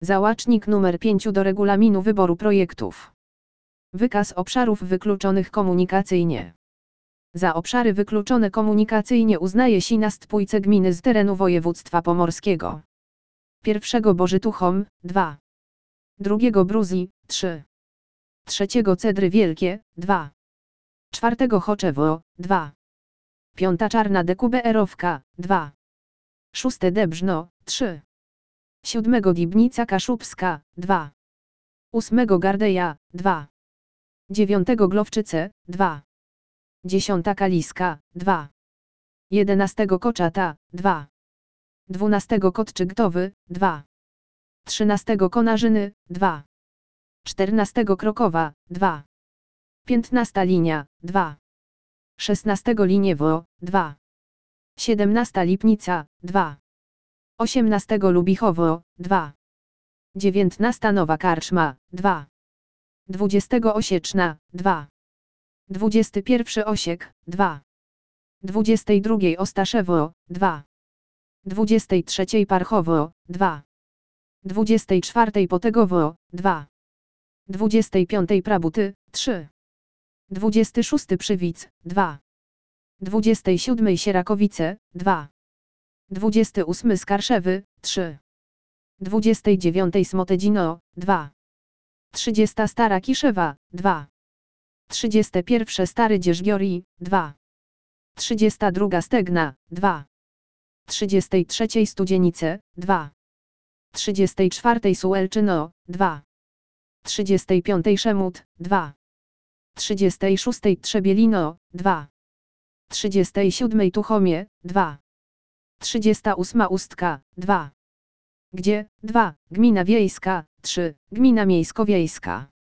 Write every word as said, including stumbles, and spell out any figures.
Załącznik numer pięć do regulaminu wyboru projektów. Wykaz obszarów wykluczonych komunikacyjnie. Za obszary wykluczone komunikacyjnie uznaje się następujące gminy z terenu województwa pomorskiego. Pierwszego Bożytuchom, dwa. Drugiego Bruzji, trzy. Trzeciego Cedry Wielkie, dwa. Czwartego Choczewo, dwa. Piąta Czarna Dekuberowka, dwa. Szóste Debrzno, trzy. Siódmego Dibnica Kaszubska, dwa. Ósmego Gardeja, dwa. Dziewiątego Glowczyce, dwa. Dziesiąta Kaliska, dwa. Jedenastego Koczata, dwa. Dwunastego Kotczygtowy, dwa. Trzynastego Konarzyny, dwa. Czternastego Krokowa, dwa. Piętnasta Linia, dwa. Szesnastego Liniewo, dwa. Siedemnasta Lipnica, dwa. Osiemnastego Lubichowo, dwa. Dziewiętnasta Nowa Karczma, dwa. Dwudziestego Osieczna, dwa. Dwudziesty pierwszy Osiek, dwa. Dwudziestej drugiej Ostaszewo, dwa. Dwudziestej trzeciej Parchowo, dwa. Dwudziestej czwartej Potegowo, dwa. Dwudziestej piątej Prabuty, trzy. Dwudziesty szósty Przywidz, dwa. Dwudziestej siódmej Sierakowice, dwa. Dwudziesty ósmy Skarszewy, trzy. Dwudziestej dziewiątej Smotedzino, dwa. Trzydziesta Stara Kiszewa, dwa. Trzydzieste pierwsze Stary Dzieżgiori, dwa. Trzydziesta druga Stegna, dwa. Trzydziestej trzeciej Studzienice, dwa. Trzydziestej czwartej Sułelczyno, dwa. Trzydziestej piątej Szemut, dwa. Trzydziestej szóstej Trzebielino, dwa. Trzydziestej siódmej Tuchomie, dwa. Trzydziesta ósma Ustka, dwa. Gdzie, dwa. Gmina Wiejska, trzy. Gmina Miejsko-Wiejska.